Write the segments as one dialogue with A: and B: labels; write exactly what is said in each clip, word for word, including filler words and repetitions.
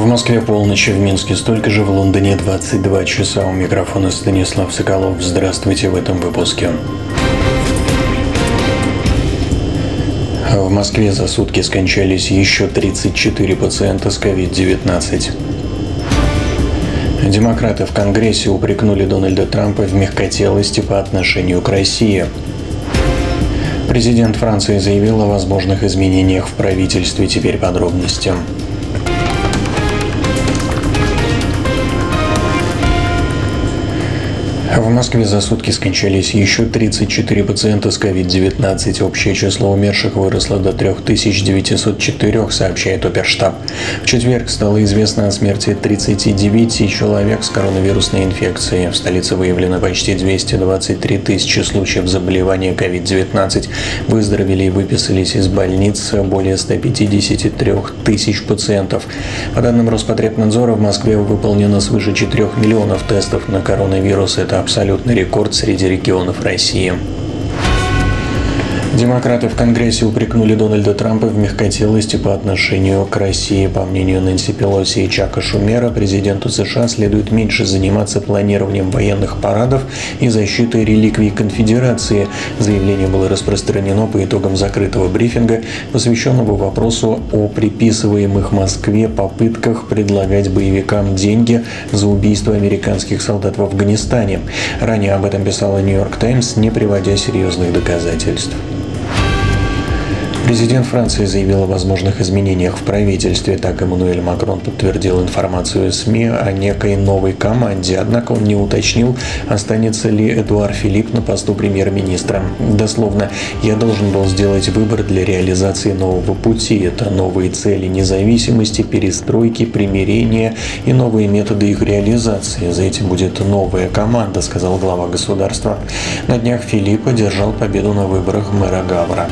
A: В Москве полночь, в Минске столько же, в Лондоне двадцать два часа. У микрофона Станислав Соколов. Здравствуйте в этом выпуске. В Москве за сутки скончались еще тридцать четыре пациента с ковид девятнадцать. Демократы в Конгрессе упрекнули Дональда Трампа в мягкотелости по отношению к России. Президент Франции заявил о возможных изменениях в правительстве. Теперь подробности. В Москве за сутки скончались еще тридцать четыре пациента с ковид девятнадцать. Общее число умерших выросло до три тысячи девятьсот четыре, сообщает Оперштаб. В четверг стало известно о смерти тридцати девяти человек с коронавирусной инфекцией. В столице выявлено почти двести двадцать три тысячи случаев заболевания ковид девятнадцать. Выздоровели и выписались из больниц более ста пятидесяти трёх тысяч пациентов. По данным Роспотребнадзора, в Москве выполнено свыше четырёх миллионов тестов на коронавирус. Это абсолютный рекорд среди регионов России. Демократы в Конгрессе упрекнули Дональда Трампа в мягкотелости по отношению к России. По мнению Нэнси Пелоси и Чака Шумера, президенту США следует меньше заниматься планированием военных парадов и защитой реликвий конфедерации. Заявление было распространено по итогам закрытого брифинга, посвященного вопросу о приписываемых Москве попытках предлагать боевикам деньги за убийство американских солдат в Афганистане. Ранее об этом писала Нью-Йорк Таймс, не приводя серьезных доказательств. Президент Франции заявил о возможных изменениях в правительстве. Так Эммануэль Макрон подтвердил информацию СМИ о некой новой команде. Однако он не уточнил, останется ли Эдуар Филипп на посту премьер-министра. Дословно: «Я должен был сделать выбор для реализации нового пути. Это новые цели независимости, перестройки, примирения и новые методы их реализации. За этим будет новая команда», — сказал глава государства. На днях Филипп одержал победу на выборах мэра Гавра.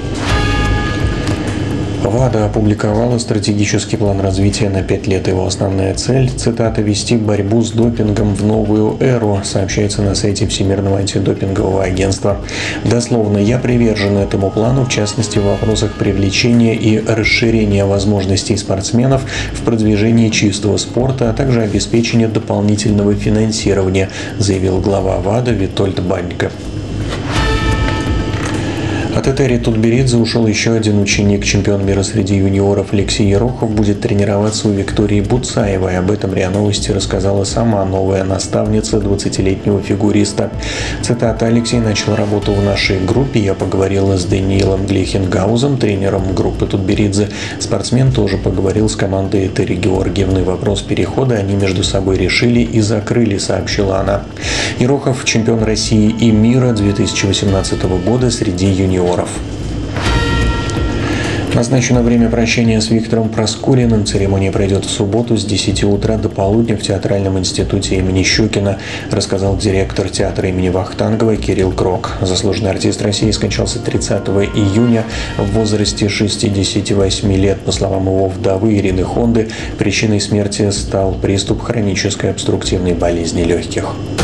A: ВАДА опубликовала стратегический план развития на пять лет. Его основная цель, цитата, «вести борьбу с допингом в новую эру», сообщается на сайте Всемирного антидопингового агентства. Дословно: «Я привержен этому плану, в частности в вопросах привлечения и расширения возможностей спортсменов в продвижении чистого спорта, а также обеспечения дополнительного финансирования», заявил глава ВАДА Витольд Банько. От Этери Тутберидзе ушел еще один ученик. Чемпион мира среди юниоров Алексей Ерохов будет тренироваться у Виктории Буцаевой. Об этом РИА Новости рассказала сама новая наставница двадцатилетнего фигуриста. Цитата: «Алексей начал работу в нашей группе. Я поговорила с Даниилом Глихенгаузом, тренером группы Тутберидзе. Спортсмен тоже поговорил с командой Этери Георгиевны. Вопрос перехода они между собой решили и закрыли», — сообщила она. Ерохов — чемпион России и мира две тысячи восемнадцатого года среди юниоров. Назначено время прощения с Виктором Проскуриным. Церемония пройдет в субботу с десяти утра до полудня в Театральном институте имени Щукина, рассказал директор театра имени Вахтангова Кирилл Крок. Заслуженный артист России скончался тридцатого июня в возрасте шестидесяти восьми лет. По словам его вдовы Ирины Хонды, причиной смерти стал приступ хронической обструктивной болезни легких.